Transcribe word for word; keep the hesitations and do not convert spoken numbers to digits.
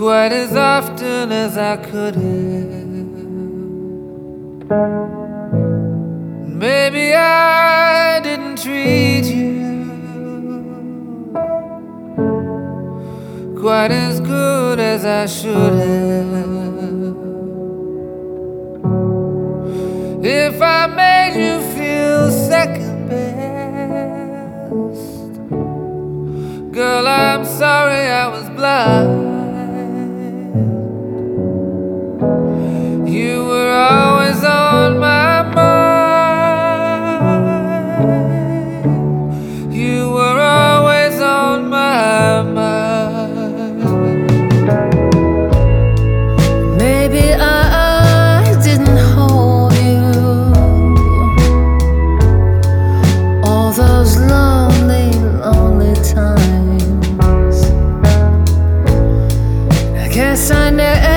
quite as often as I could have. Maybe I didn't treat you quite as good as I should have. If I made you feel second best, girl, I'm sorry I was blind. You were always on my mind. You were always on my mind. Maybe I didn't hold you all those lonely, lonely times. I guess I never